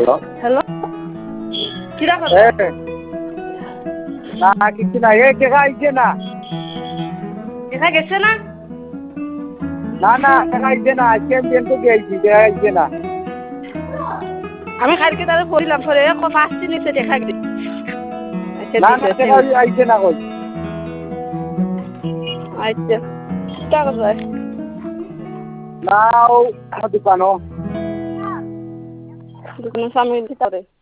hello কিরা এ কথা না কিছু না এ টেকা আইছে না দেখা গেছে না না না টেকা আইছে না আজকে আমি ব্যাংকে গিয়েছি টেকা আইছে না আমি কালকে তাহলে বললাম পরে পাঁচটি নিচে দেখা গেছে আচ্ছা না না দিছে টেকা আইছে না কই আচ্ছা কিটা করবে না ও দোকানো দোকানের সামনে দিতে হবে